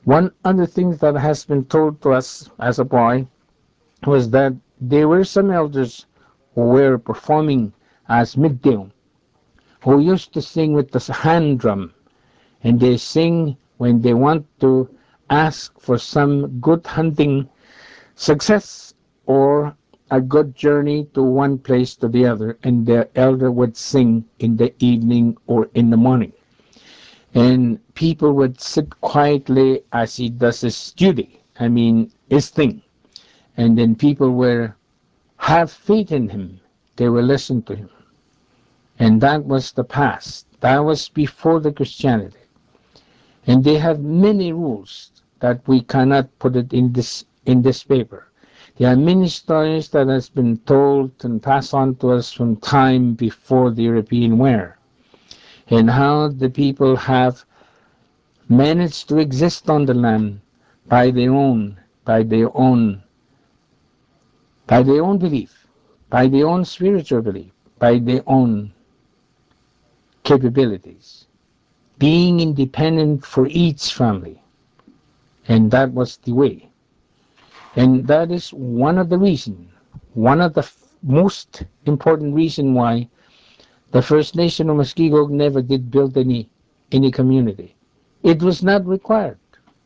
One other thing that has been told to us as a boy was that there were some elders who were performing as midday, who used to sing with the hand drum, and they sing when they want to ask for some good hunting success or a good journey to one place to the other, and the elder would sing in the evening or in the morning. And people would sit quietly as he does his duty, his thing. And then people will have faith in him. They will listen to him. And that was the past. That was before the Christianity. And they have many rules that we cannot put it in this paper. There are many stories that has been told and passed on to us from time before the European were, and how the people have managed to exist on the land by their own, by their own, by their own belief, by their own spiritual belief, by their own capabilities, being independent for each family. And that was the way. And that is one of the reasons, one of the most important reason why the First Nation of Muskego never did build any community. It was not required.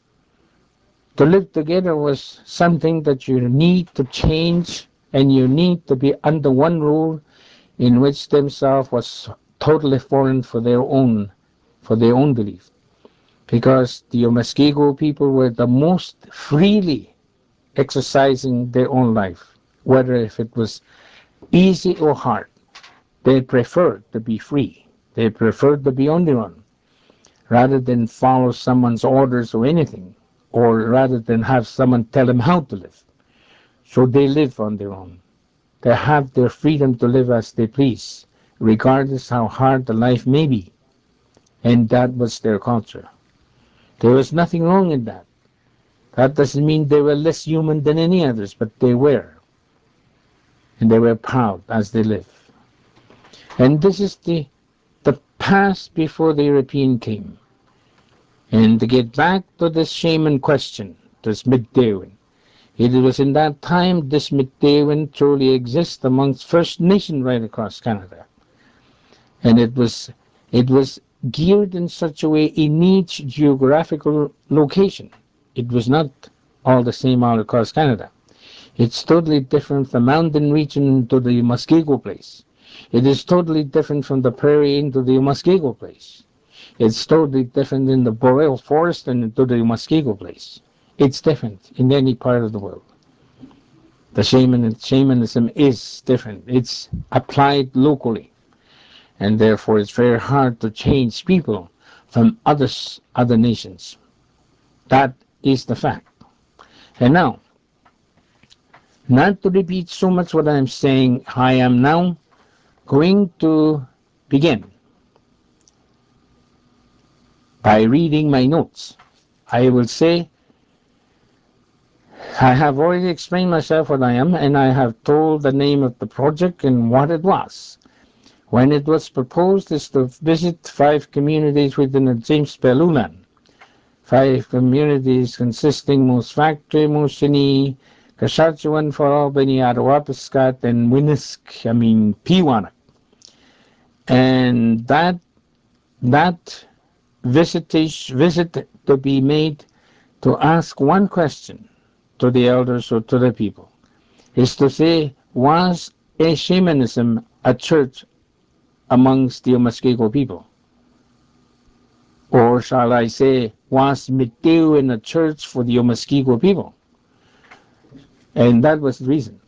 To live together was something that you need to change, and you need to be under one rule in which themselves was totally foreign for their own belief. Because the Muskego people were the most freely exercising their own life, whether if it was easy or hard. They preferred to be free. They preferred to be on their own, rather than follow someone's orders or anything, or rather than have someone tell them how to live. So they live on their own. They have their freedom to live as they please, regardless how hard the life may be. And that was their culture. There was nothing wrong in that. That doesn't mean they were less human than any others, but they were. And they were proud as they lived. And this is the past before the European came. And to get back to this shaman question, this Midewin, it was in that time this Midewin truly exists amongst First Nation right across Canada. And it was geared in such a way in each geographical location. It was not all the same all across Canada. It's totally different from the mountain region to the Muskego place. It is totally different from the prairie into the Muskego place. It's totally different in the boreal forest and to the Muskego place. It's different in any part of the world. The shamanism is different. It's applied locally, and therefore it's very hard to change people from other nations. That is the fact. And now, not to repeat so much what I'm saying, I am now going to begin by reading my notes. I will say I have already explained myself what I am, and I have told the name of the project and what it was. When it was proposed is to visit 5 communities within the James Belleau Land. 5 communities consisting Moose Factory, Moosonee, Saskatchewan, Fort Albany, Attawapiskat, and Peawanuck. And that visit to be made to ask one question to the elders or to the people, is to say, was a shamanism a church amongst the Muskego people? Or shall I say, was Midewin a church for the Muskego people? And that was the reason.